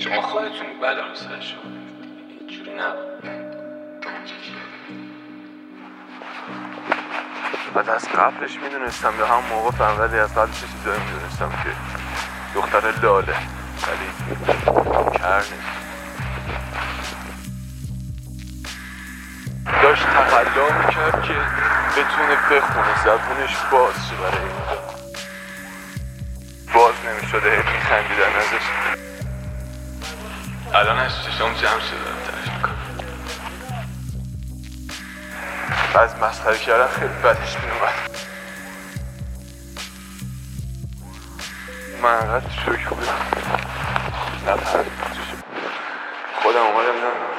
شما خودتون بلا رو سر شما اینجوری نبود. بعد از قبلش میدونستم یا هم موقع فهم، ولی از قبلش چیزایی میدونستم که دختر لاله ولی کر نیست. داشت تقلا میکرد که بتونه بخونه، زبونش باز شه برای این باز نمیشده، میخندیدن ازش. الان از چشم جمع شده دارم ترش میکنم. از مسخره کردن خیلی بدش میومد. من انقدر شوک بودم نپرد خودم اومدم